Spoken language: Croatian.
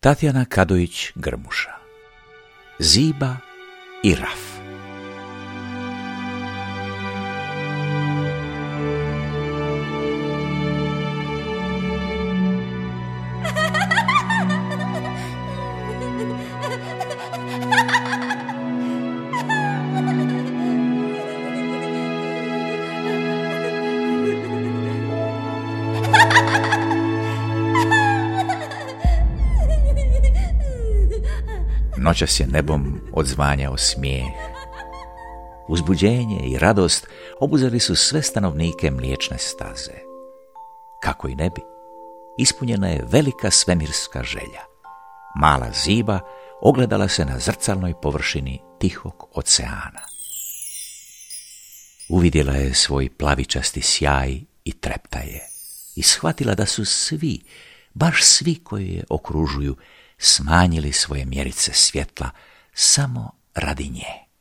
Tatjana Kadojić-Grmuša. Ziba i Raf. Noćas je nebom odzvanjao smijeh. Uzbuđenje i radost obuzeli su sve stanovnike Mliječne staze. Kako i ne bi, ispunjena je velika svemirska želja. Mala Ziba ogledala se na zrcalnoj površini Tihog oceana. Uvidjela je svoj plavičasti sjaj i treptaje i shvatila da su svi, baš svi koji je okružuju, smanjili svoje mjerice svjetla samo radi nje.